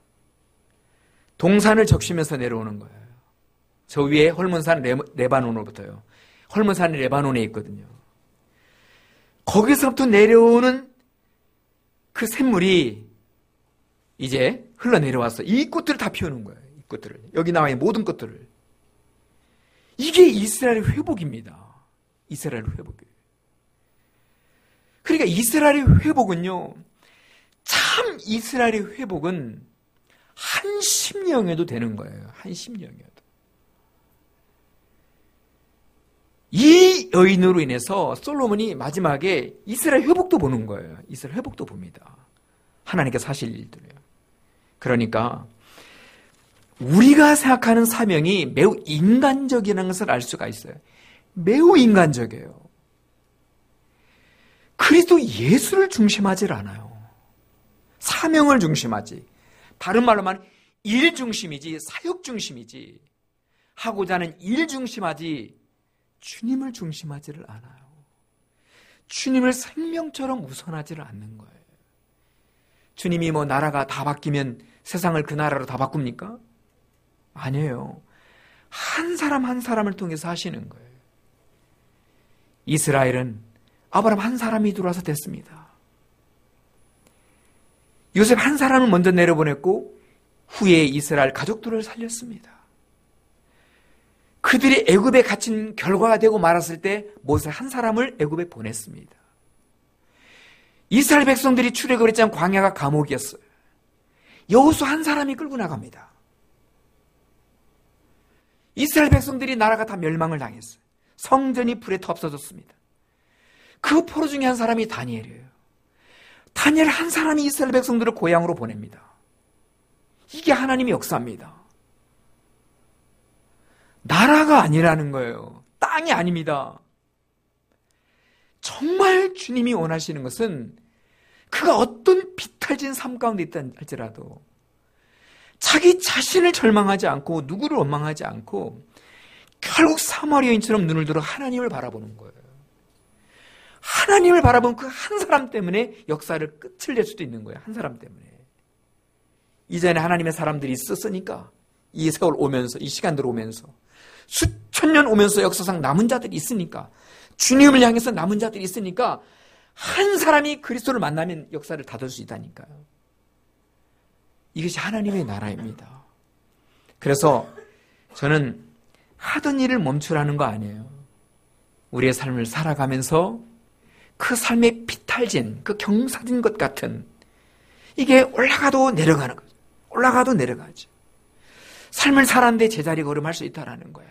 동산을 적시면서 내려오는 거예요. 저 위에 헐몬산 레바논으로부터요. 헐몬산이 레바논에 있거든요. 거기서부터 내려오는 그 샘물이 이제 흘러내려와서 이 꽃들을 다 피우는 거예요. 이 꽃들을. 여기 나와 있는 모든 꽃들을. 이게 이스라엘의 회복입니다. 이스라엘의 회복이에요. 그러니까 이스라엘의 회복은요, 참 이스라엘의 회복은 한 심령에도 되는 거예요. 한 심령에도. 이 여인으로 인해서 솔로몬이 마지막에 이스라엘 회복도 보는 거예요. 이스라엘 회복도 봅니다. 하나님께서 하실 일들이에요. 그러니까 우리가 생각하는 사명이 매우 인간적이라는 것을 알 수가 있어요. 매우 인간적이에요. 그리스도 예수를 중심하지 않아요. 사명을 중심하지. 다른 말로 말하면 일 중심이지, 사역 중심이지. 하고자 하는 일 중심하지 주님을 중심하지를 않아요. 주님을 생명처럼 우선하지를 않는 거예요. 주님이 뭐 나라가 다 바뀌면 세상을 그 나라로 다 바꿉니까? 아니에요. 한 사람 한 사람을 통해서 하시는 거예요. 이스라엘은 아브라함 한 사람이 들어와서 됐습니다. 요셉 한 사람을 먼저 내려보냈고 후에 이스라엘 가족들을 살렸습니다. 그들이 애굽에 갇힌 결과가 되고 말았을 때 모세 한 사람을 애굽에 보냈습니다. 이스라엘 백성들이 출애굽을 했지만 광야가 감옥이었어요. 여호수 한 사람이 끌고 나갑니다. 이스라엘 백성들이 나라가 다 멸망을 당했어요. 성전이 불에 타 없어졌습니다. 그 포로 중에 한 사람이 다니엘이에요. 다니엘 한 사람이 이스라엘 백성들을 고향으로 보냅니다. 이게 하나님의 역사입니다. 나라가 아니라는 거예요. 땅이 아닙니다. 정말 주님이 원하시는 것은 그가 어떤 비탈진 삶 가운데 있다 할지라도 자기 자신을 절망하지 않고 누구를 원망하지 않고 결국 사마리아 여인처럼 눈을 들어 하나님을 바라보는 거예요. 하나님을 바라본 그 한 사람 때문에 역사를 끝을 낼 수도 있는 거예요. 한 사람 때문에. 이전에 하나님의 사람들이 있었으니까 이 세월 오면서 이 시간들 오면서 수천 년 오면서 역사상 남은 자들이 있으니까 주님을 향해서 남은 자들이 있으니까 한 사람이 그리스도를 만나면 역사를 닫을 수 있다니까요. 이것이 하나님의 나라입니다. 그래서 저는 하던 일을 멈추라는 거 아니에요. 우리의 삶을 살아가면서 그 삶의 비탈진, 그 경사진 것 같은 이게 올라가도 내려가는 거죠. 올라가도 내려가죠. 삶을 살았는데 제자리 걸음할 수 있다라는 거예요.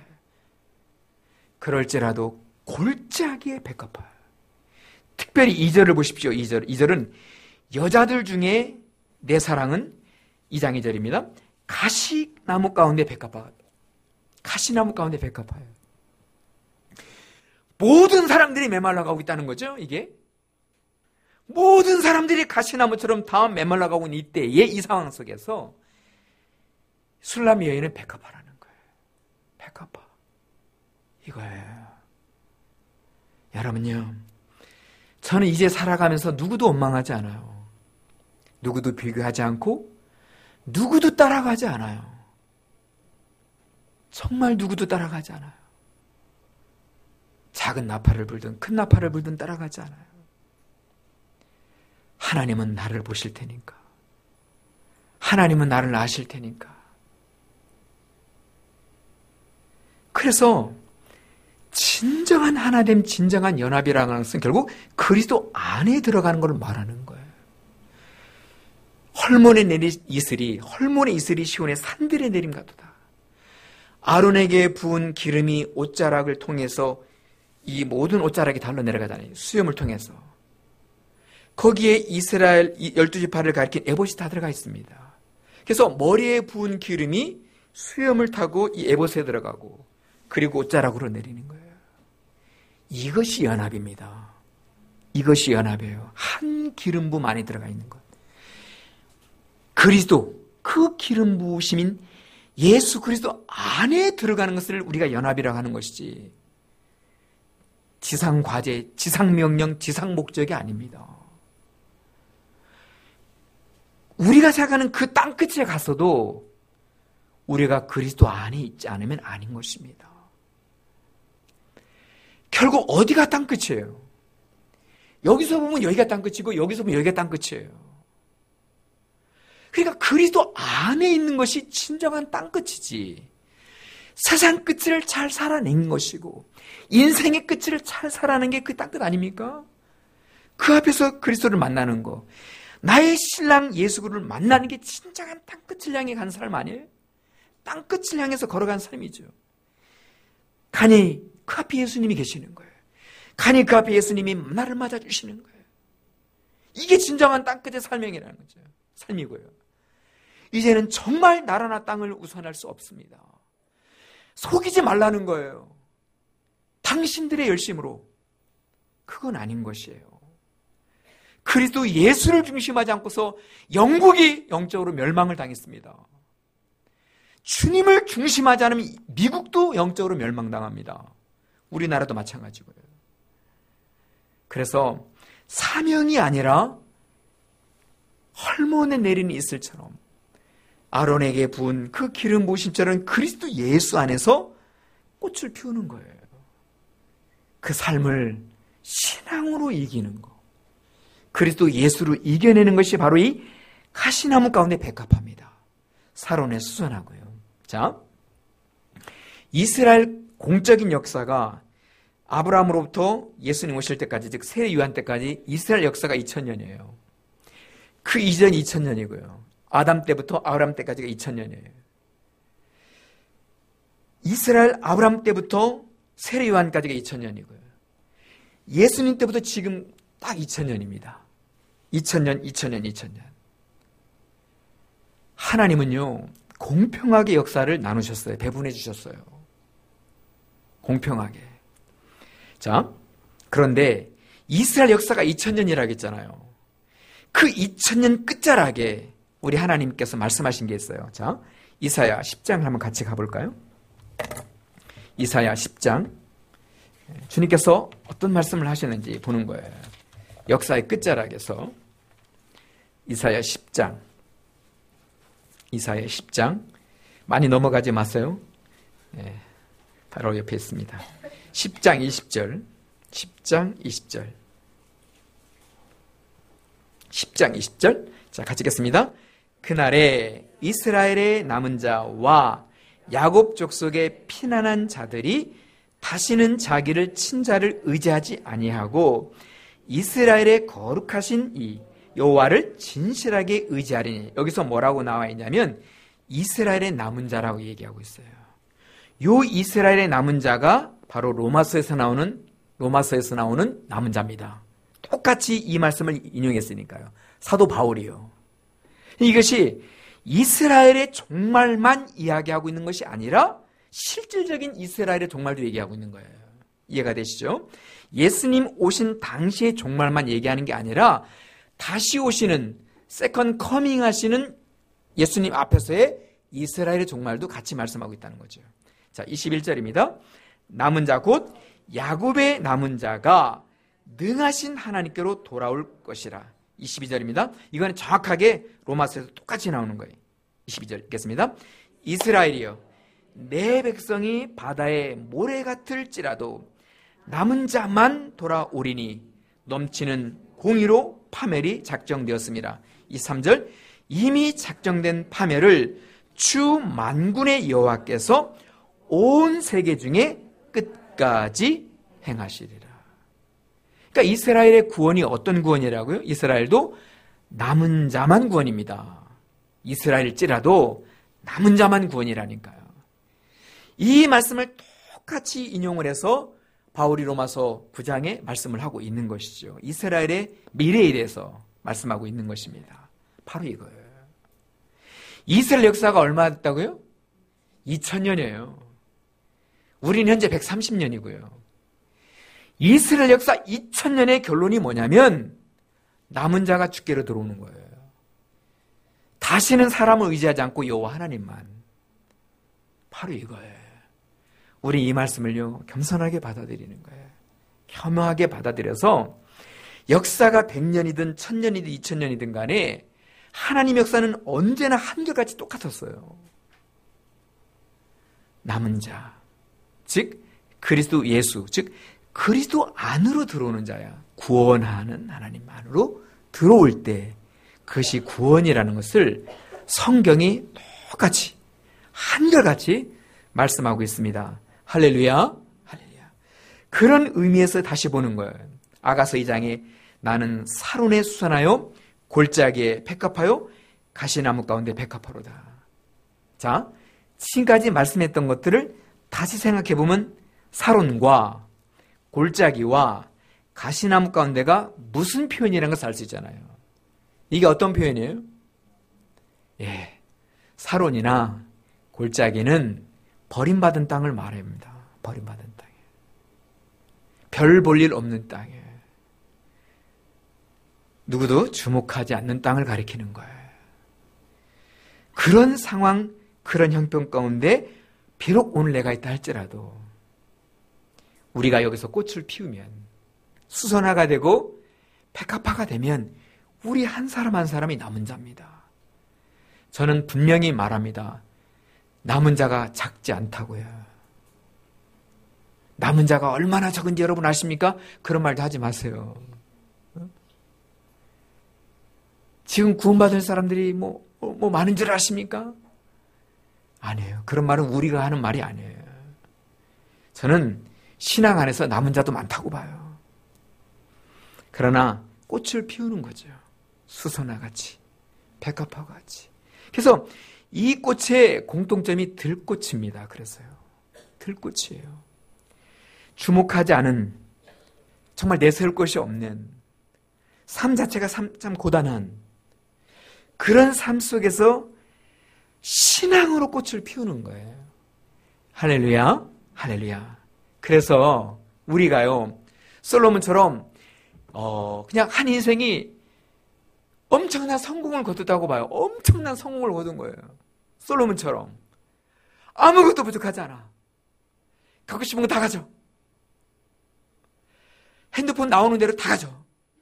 그럴지라도 골짜기에 백합화예요. 특별히 2절을 보십시오. 2절은 여자들 중에 내 사랑은 2장 2절입니다. 가시나무 가운데 백합화. 가시나무 가운데 백합화예요. 모든 사람들이 메말라가고 있다는 거죠. 이게 모든 사람들이 가시나무처럼 다 메말라가고 있는 이때에 이 상황 속에서 술람 여인은 백합화라는 거예요. 백합화. 이거예요. 여러분요, 저는 이제 살아가면서 누구도 원망하지 않아요. 누구도 비교하지 않고 누구도 따라가지 않아요. 정말 누구도 따라가지 않아요. 작은 나팔을 불든 큰 나팔을 불든 따라가지 않아요. 하나님은 나를 보실 테니까. 하나님은 나를 아실 테니까. 그래서 진정한 하나됨, 진정한 연합이라는 것은 결국 그리스도 안에 들어가는 걸 말하는 거예요. 헐몬에 내린 이슬이, 헐몬의 이슬이 시온의 산들에 내림 같도다. 아론에게 부은 기름이 옷자락을 통해서 이 모든 옷자락이 달로 내려가잖아요. 수염을 통해서. 거기에 이스라엘 12지파를 가리킨 에봇이 다 들어가 있습니다. 그래서 머리에 부은 기름이 수염을 타고 이 에봇에 들어가고 그리고 옷자락으로 내리는 거예요. 이것이 연합입니다. 이것이 연합이에요. 한 기름 부음 안에 들어가 있는 것. 그리스도, 그 기름 부으심인 예수 그리스도 안에 들어가는 것을 우리가 연합이라고 하는 것이지, 지상 과제, 지상 명령, 지상 목적이 아닙니다. 우리가 생각하는 그 땅끝에 갔어도 우리가 그리스도 안에 있지 않으면 아닌 것입니다. 결국 어디가 땅끝이에요? 여기서 보면 여기가 땅끝이고 여기서 보면 여기가 땅끝이에요. 그러니까 그리스도 안에 있는 것이 진정한 땅끝이지, 세상 끝을 잘 살아낸 것이고 인생의 끝을 잘 살아낸 게 그 땅끝 아닙니까? 그 앞에서 그리스도를 만나는 거, 나의 신랑 예수 그리스도를 만나는 게 진정한 땅끝을 향해 간 사람 아니에요? 땅끝을 향해서 걸어간 삶이죠. 간이 그 앞에 예수님이 계시는 거예요. 간이 그 앞에 예수님이 나를 맞아주시는 거예요. 이게 진정한 땅끝의 삶이라는 거죠. 삶이고요. 이제는 정말 나라나 땅을 우선할 수 없습니다. 속이지 말라는 거예요. 당신들의 열심으로. 그건 아닌 것이에요. 그리스도 예수를 중심하지 않고서 영국이 영적으로 멸망을 당했습니다. 주님을 중심하지 않으면 미국도 영적으로 멸망당합니다. 우리나라도 마찬가지고요. 그래서 사명이 아니라 헐몬에 내리는 이슬처럼 아론에게 부은 그 기름 부으심처럼 그리스도 예수 안에서 꽃을 피우는 거예요. 그 삶을 신앙으로 이기는 거, 그리스도 예수로 이겨내는 것이 바로 이 가시나무 가운데 백합합니다. 사론에 수선하고요. 자, 이스라엘 공적인 역사가 아브라함으로부터 예수님 오실 때까지, 즉 세례 요한 때까지 이스라엘 역사가 2000년이에요. 그 이전 2000년이고요. 아담 때부터 아브라함 때까지가 2000년이에요. 이스라엘 아브라함 때부터 세례 요한까지가 2000년이고요. 예수님 때부터 지금 딱 2000년입니다. 2000년, 2000년, 2000년. 하나님은요, 공평하게 역사를 나누셨어요. 배분해 주셨어요. 공평하게. 자, 그런데 이스라엘 역사가 2000년이라고 했잖아요. 그 2000년 끝자락에 우리 하나님께서 말씀하신 게 있어요. 자, 이사야 10장 한번 같이 가볼까요? 이사야 10장. 주님께서 어떤 말씀을 하셨는지 보는 거예요. 역사의 끝자락에서. 이사야 10장. 이사야 10장. 많이 넘어가지 마세요. 네, 바로 옆에 있습니다. 10장 20절. 10장 20절. 10장 20절. 자, 같이 읽겠습니다. 그날에 이스라엘의 남은 자와 야곱 족속의 피난한 자들이 다시는 자기를 친자를 의지하지 아니하고 이스라엘의 거룩하신 이 여호와를 진실하게 의지하리니. 여기서 뭐라고 나와 있냐면 이스라엘의 남은 자라고 얘기하고 있어요. 요 이스라엘의 남은 자가 바로 로마서에서 나오는 남은 자입니다. 똑같이 이 말씀을 인용했으니까요. 사도 바울이요. 이것이 이스라엘의 종말만 이야기하고 있는 것이 아니라 실질적인 이스라엘의 종말도 얘기하고 있는 거예요. 이해가 되시죠? 예수님 오신 당시의 종말만 얘기하는 게 아니라 다시 오시는 세컨 커밍 하시는 예수님 앞에서의 이스라엘의 종말도 같이 말씀하고 있다는 거죠. 자, 21절입니다. 남은 자 곧 야곱의 남은 자가 능하신 하나님께로 돌아올 것이라. 22절입니다. 이거는 정확하게 로마서에서 똑같이 나오는 거예요. 22절 읽겠습니다. 이스라엘이여, 내 백성이 바다의 모래 같을지라도 남은 자만 돌아오리니 넘치는 공의로 파멸이 작정되었습니다. 23절, 이미 작정된 파멸을 주 만군의 여호와께서 온 세계 중에 끝까지 행하시리라. 그러니까 이스라엘의 구원이 어떤 구원이라고요? 이스라엘도 남은 자만 구원입니다. 이스라엘일지라도 남은 자만 구원이라니까요. 이 말씀을 똑같이 인용을 해서 바울이 로마서 9장에 말씀을 하고 있는 것이죠. 이스라엘의 미래에 대해서 말씀하고 있는 것입니다. 바로 이거예요. 이스라엘 역사가 얼마 됐다고요? 2000년이에요. 우리는 현재 130년이고요. 이스라엘 역사 2000년의 결론이 뭐냐면 남은 자가 주께로 들어오는 거예요. 다시는 사람을 의지하지 않고 여호와 하나님만. 바로 이거예요. 우리 이 말씀을요, 겸손하게 받아들이는 거예요. 겸허하게 받아들여서 역사가 100년이든 1000년이든 2000년이든 간에 하나님 역사는 언제나 한결같이 똑같았어요. 남은 자, 즉 그리스도 예수, 즉 그리스도 안으로 들어오는 자야. 구원하는 하나님 안으로 들어올 때 그것이 구원이라는 것을 성경이 똑같이 한결같이 말씀하고 있습니다. 할렐루야, 할렐루야. 그런 의미에서 다시 보는 거예요. 아가서 2장에 나는 사론에 수선하여 골짜기에 백합하여 가시나무 가운데 백합화로다. 자, 지금까지 말씀했던 것들을 다시 생각해 보면 사론과 골짜기와 가시나무 가운데가 무슨 표현이라는 것을 알 수 있잖아요. 이게 어떤 표현이에요? 예, 사론이나 골짜기는 버림받은 땅을 말합니다. 버림받은 땅에. 별 볼 일 없는 땅에. 누구도 주목하지 않는 땅을 가리키는 거예요. 그런 상황, 그런 형편 가운데 비록 오늘 내가 있다 할지라도 우리가 여기서 꽃을 피우면 수선화가 되고 백합화가 되면 우리 한 사람 한 사람이 남은 자입니다. 저는 분명히 말합니다. 남은 자가 작지 않다고요. 남은 자가 얼마나 적은지 여러분 아십니까? 그런 말도 하지 마세요. 지금 구원받은 사람들이 뭐 많은 줄 아십니까? 아니에요. 그런 말은 우리가 하는 말이 아니에요. 저는 신앙 안에서 남은 자도 많다고 봐요. 그러나 꽃을 피우는 거죠. 수선화 같이, 백합화 같이. 그래서 이 꽃의 공통점이 들꽃입니다. 그래서요. 들꽃이에요. 주목하지 않은, 정말 내세울 것이 없는, 삶 자체가 참 고단한 그런 삶 속에서 신앙으로 꽃을 피우는 거예요. 할렐루야, 할렐루야. 그래서 우리가요, 솔로몬처럼 그냥 한 인생이 엄청난 성공을 거뒀다고 봐요. 엄청난 성공을 거둔 거예요. 솔로몬처럼. 아무것도 부족하지 않아. 갖고 싶은 거 다 가져. 핸드폰 나오는 대로 다 가져.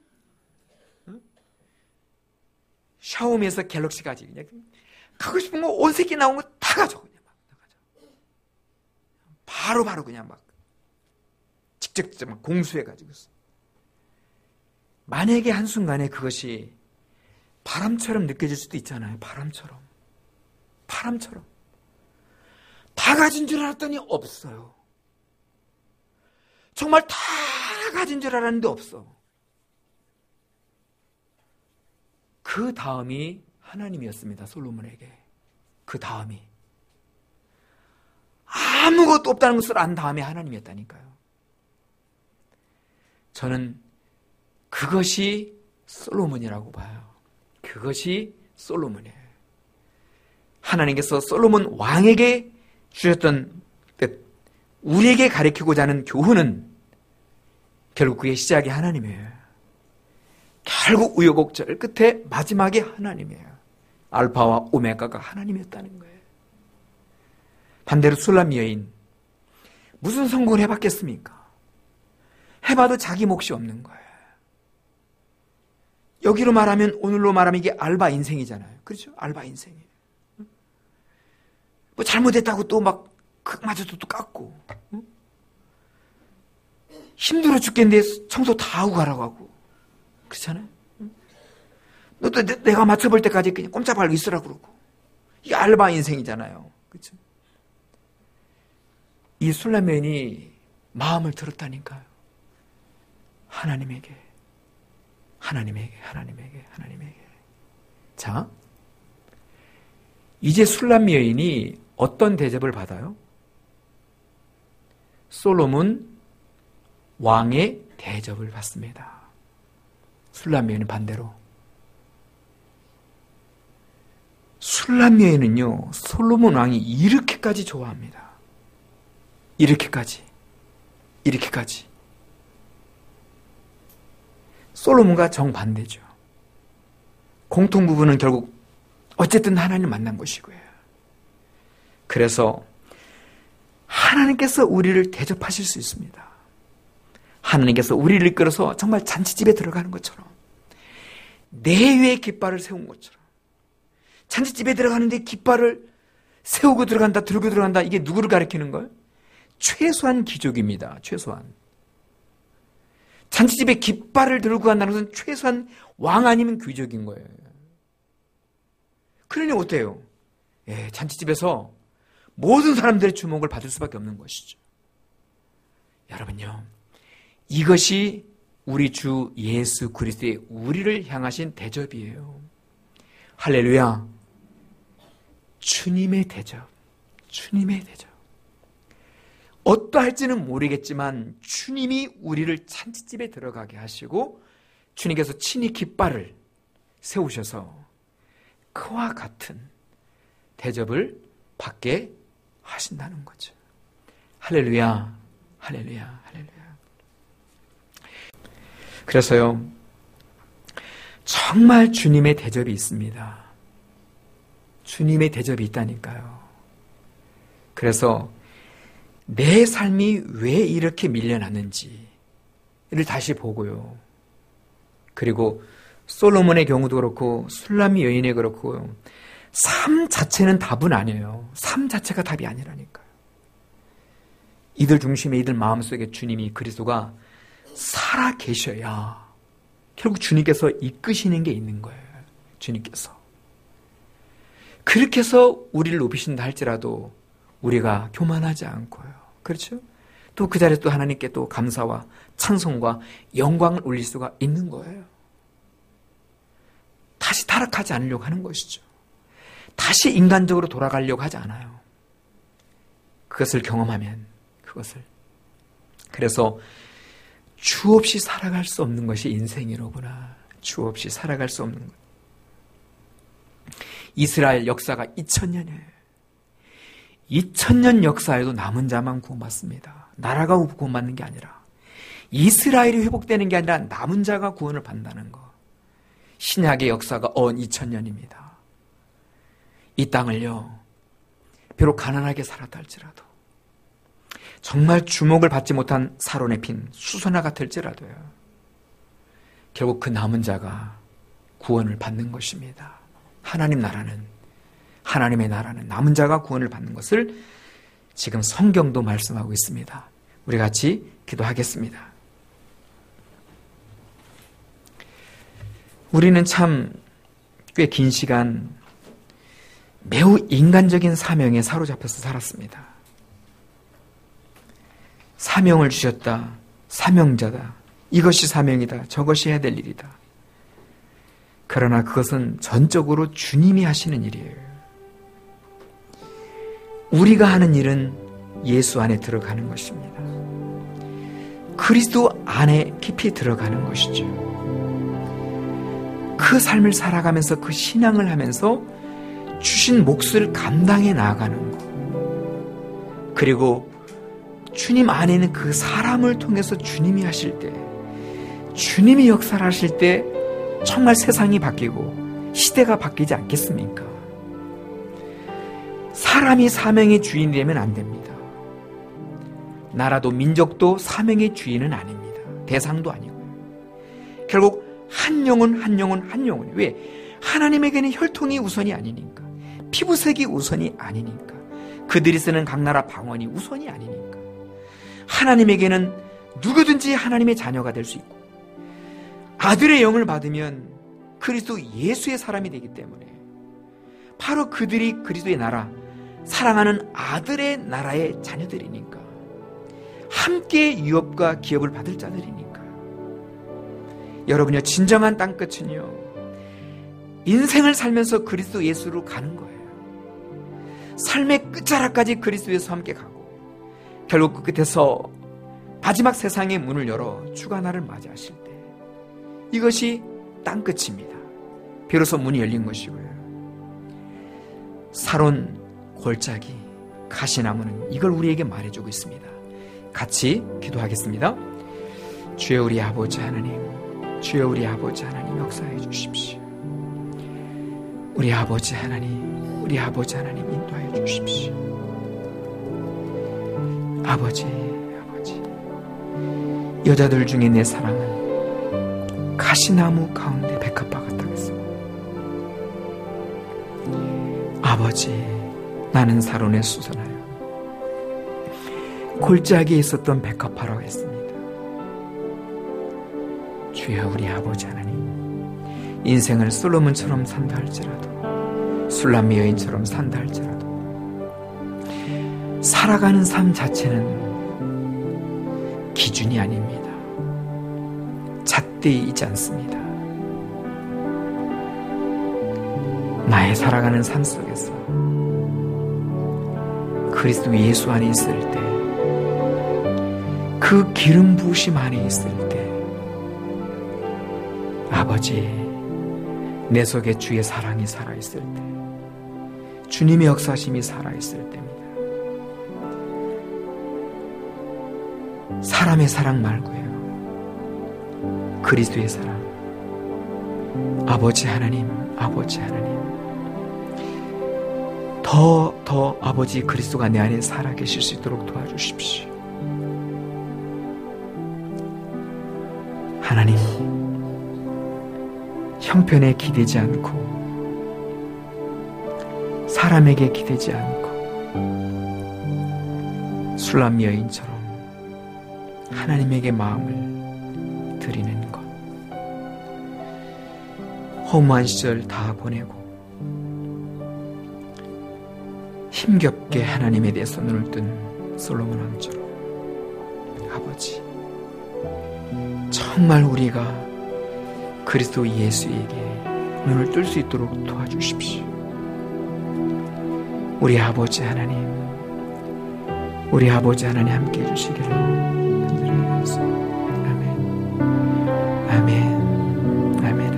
샤오미에서 갤럭시까지 그냥 갖고 싶은 거 온 새끼 나온 거 다 가져. 그냥 막 다 가져. 바로 그냥 막 직접 막 공수해가지고. 만약에 한순간에 그것이 바람처럼 느껴질 수도 있잖아요. 바람처럼. 다 가진 줄 알았더니 없어요. 정말 다 가진 줄 알았는데 없어. 그 다음이 하나님이었습니다. 솔로몬에게. 그 다음이. 아무것도 없다는 것을 안 다음에 하나님이었다니까요. 저는 그것이 솔로몬이라고 봐요. 그것이 솔로몬이에요. 하나님께서 솔로몬 왕에게 주셨던 뜻, 우리에게 가르치고자 하는 교훈은 결국 그의 시작이 하나님이에요. 결국 우여곡절 끝에 마지막에 하나님이에요. 알파와 오메가가 하나님이었다는 거예요. 반대로 술람 여인, 무슨 성공을 해봤겠습니까? 해봐도 자기 몫이 없는 거예요. 여기로 말하면, 오늘로 말하면 이게 알바 인생이잖아요. 그렇죠? 알바 인생이에요. 뭐 잘못했다고 또 막 그마저도 또 깎고, 힘들어 죽겠는데 청소 다 하고 가라고 하고, 그렇잖아요. 너도 내가 맞춰볼 때까지 그냥 꼼짝말고 있으라고 그러고. 이게 알바 인생이잖아요. 그렇죠? 이 술라면이 마음을 들었다니까요. 하나님에게. 자, 이제 술람 여인이 어떤 대접을 받아요? 솔로몬 왕의 대접을 받습니다. 술람 여인은 반대로. 술람 여인은요, 솔로몬 왕이 이렇게까지 좋아합니다. 이렇게까지. 솔로몬과 정반대죠. 공통 부분은 결국 어쨌든 하나님을 만난 것이고요. 그래서 하나님께서 우리를 대접하실 수 있습니다. 하나님께서 우리를 이끌어서 정말 잔치집에 들어가는 것처럼 내외의 깃발을 세운 것처럼 잔치집에 들어가는데 깃발을 세우고 들어간다, 들고 들어간다. 이게 누구를 가리키는 거예요? 최소한 귀족입니다. 최소한. 잔치집에 깃발을 들고 간다는 것은 최소한 왕 아니면 귀족인 거예요. 그러니 어때요? 예, 잔치집에서 모든 사람들의 주목을 받을 수밖에 없는 것이죠. 여러분요, 이것이 우리 주 예수 그리스도의 우리를 향하신 대접이에요. 할렐루야. 주님의 대접, 주님의 대접. 어떠할지는 모르겠지만 주님이 우리를 잔치집에 들어가게 하시고 주님께서 친히 깃발을 세우셔서 그와 같은 대접을 받게 하신다는 거죠. 할렐루야, 할렐루야, 할렐루야. 그래서요, 정말 주님의 대접이 있습니다. 주님의 대접이 있다니까요. 그래서 내 삶이 왜 이렇게 밀려났는지를 다시 보고요. 그리고 솔로몬의 경우도 그렇고 술람미 여인의 그렇고 삶 자체는 답은 아니에요. 삶 자체가 답이 아니라니까요. 이들 중심에 이들 마음속에 주님이 그리스도가 살아 계셔야 결국 주님께서 이끄시는 게 있는 거예요. 주님께서. 그렇게 해서 우리를 높이신다 할지라도 우리가 교만하지 않고요. 그렇죠? 또 그 자리에 또 하나님께 또 감사와 찬송과 영광을 올릴 수가 있는 거예요. 다시 타락하지 않으려고 하는 것이죠. 다시 인간적으로 돌아가려고 하지 않아요. 그것을 경험하면 그것을. 그래서 주 없이 살아갈 수 없는 것이 인생이로구나. 주 없이 살아갈 수 없는 것. 이스라엘 역사가 2000년이에요. 2000년 역사에도 남은 자만 구원받습니다. 나라가 구원받는 게 아니라 이스라엘이 회복되는 게 아니라 남은 자가 구원을 받는다는 것. 신약의 역사가 2000년입니다. 이 땅을요, 비록 가난하게 살았다 할지라도 정말 주목을 받지 못한 사론의 핀 수선화 같을지라도요, 결국 그 남은 자가 구원을 받는 것입니다. 하나님의 나라는 남은 자가 구원을 받는 것을 지금 성경도 말씀하고 있습니다. 우리 같이 기도하겠습니다. 우리는 참 꽤 긴 시간 매우 인간적인 사명에 사로잡혀서 살았습니다. 사명을 주셨다. 사명자다. 이것이 사명이다. 저것이 해야 될 일이다. 그러나 그것은 전적으로 주님이 하시는 일이에요. 우리가 하는 일은 예수 안에 들어가는 것입니다. 그리스도 안에 깊이 들어가는 것이죠. 그 삶을 살아가면서 그 신앙을 하면서 주신 몫을 감당해 나아가는 것. 그리고 주님 안에 있는 그 사람을 통해서 주님이 하실 때, 주님이 역사를 하실 때 정말 세상이 바뀌고 시대가 바뀌지 않겠습니까? 사람이 사명의 주인이 되면 안 됩니다. 나라도 민족도 사명의 주인은 아닙니다. 대상도 아니고요. 결국 한 영혼. 왜? 하나님에게는 혈통이 우선이 아니니까. 피부색이 우선이 아니니까. 그들이 쓰는 각 나라 방언이 우선이 아니니까. 하나님에게는 누구든지 하나님의 자녀가 될 수 있고, 아들의 영을 받으면 그리스도 예수의 사람이 되기 때문에 바로 그들이 그리스도의 나라, 사랑하는 아들의 나라의 자녀들이니까, 함께 유업과 기업을 받을 자들이니까. 여러분요, 진정한 땅끝은요, 인생을 살면서 그리스도 예수로 가는 거예요. 삶의 끝자락까지 그리스도 예수 함께 가고, 결국 그 끝에서 마지막 세상의 문을 열어 주가 나를 맞이하실 때, 이것이 땅끝입니다. 비로소 문이 열린 것이고요. 사론, 골짜기, 가시나무는 이걸 우리에게 말해주고 있습니다. 같이 기도하겠습니다. 주여 우리 아버지 하나님, 주여 우리 아버지 하나님 역사해 주십시오. 우리 아버지 하나님 인도하여 주십시오. 아버지, 여자들 중에 내 사랑은 가시나무 가운데 백합화 같다고 했어요. 아버지, 나는 사론에 수선하여 골짜기에 있었던 백합화라고 했습니다. 주여, 우리 아버지 하나님, 인생을 솔로몬처럼 산다 할지라도, 술람미 여인처럼 산다 할지라도, 살아가는 삶 자체는 기준이 아닙니다. 잣대에 있지 않습니다. 나의 살아가는 삶 속에서 그리스도 예수 안에 있을 때, 그 기름 부으심 안에 있을 때, 아버지, 내 속에 주의 사랑이 살아있을 때, 주님의 역사심이 살아있을 때입니다. 사람의 사랑 말고요, 그리스도의 사랑. 아버지 하나님, 아버지 하나님, 더 아버지 그리스도가 내 안에 살아계실 수 있도록 도와주십시오. 하나님, 형편에 기대지 않고, 사람에게 기대지 않고, 술람 여인처럼 하나님에게 마음을 드리는 것, 허무한 시절 다 보내고 힘겹게 하나님에 대해서 눈을 뜬 솔로몬 왕처럼, 아버지, 정말 우리가 그리스도 예수에게 눈을 뜰 수 있도록 도와주십시오. 우리 아버지 하나님, 우리 아버지 하나님 함께 해주시기를 간절히 아멘, 아멘, 아멘.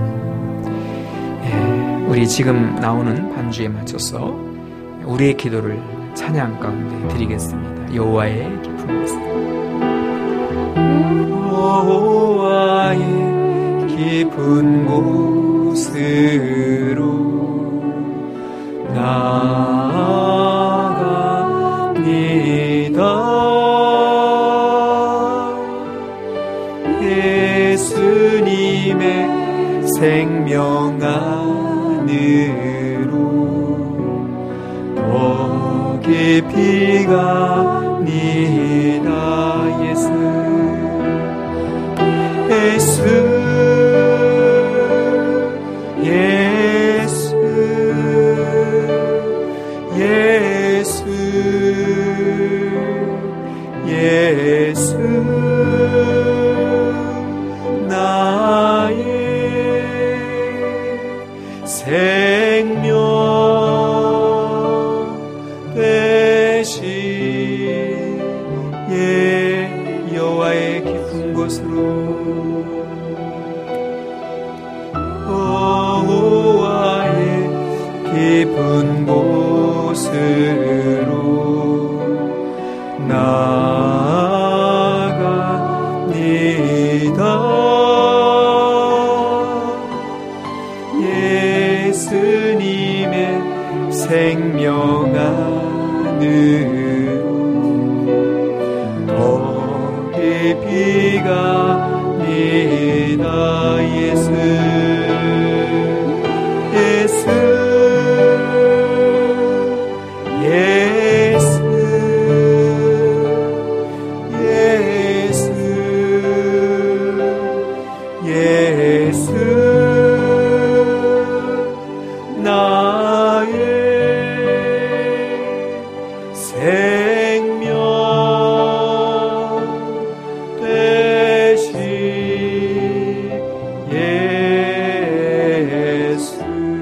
우리 지금 나오는 반주에 맞춰서 우리의 기도를 찬양 가운데 드리겠습니다. 여호와의 깊은 곳으로, 여호와의 깊은 곳으로 나아갑니다. 예수님의 생명 안으로 더 깊이 갑니다. 예수, 예수, 예수, 예수, 나의 생명 되신 여호와의 깊은 곳으로, 여호와의 깊은 곳으로 나아갑니다. 예수님의 생명 안으로 더 깊이 갑니다. 예수, 예수, 예수, 예수, 예수, 나의 생명 되신 예수.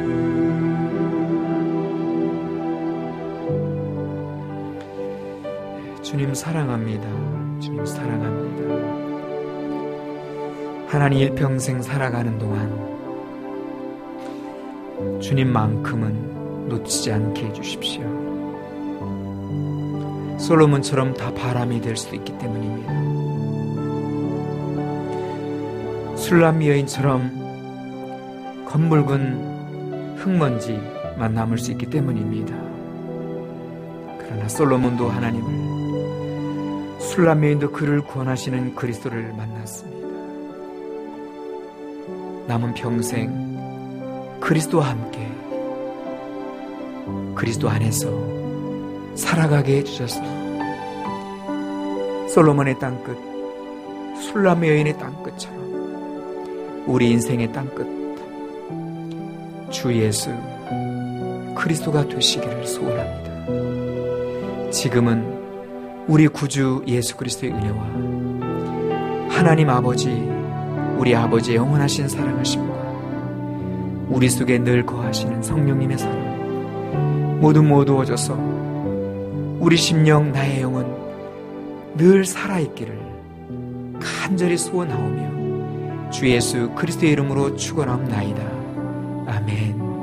주님 사랑합니다. 주님 사랑합니다. 하나님 일평생 살아가는 동안 주님만큼은 놓치지 않게 해주십시오. 솔로몬처럼 다 바람이 될 수도 있기 때문입니다. 술람 여인처럼 검붉은 흙먼지만 남을 수 있기 때문입니다. 그러나 솔로몬도 하나님을 술람 여인도 그를 구원하시는 그리스도를 만났습니다. 남은 평생 그리스도와 함께 그리스도 안에서 살아가게 해주셨습니다. 솔로몬의 땅끝, 술람 여인의 땅끝처럼 우리 인생의 땅끝, 주 예수 그리스도가 되시기를 소원합니다. 지금은 우리 구주 예수 그리스도의 은혜와 하나님 아버지, 우리 아버지의 영원하신 사랑하심과 우리 속에 늘 거하시는 성령님의 사랑 모두 모두어져서 우리 심령, 나의 영혼 늘 살아있기를 간절히 소원하오며 주 예수 그리스도의 이름으로 축원하옵나이다. 아멘.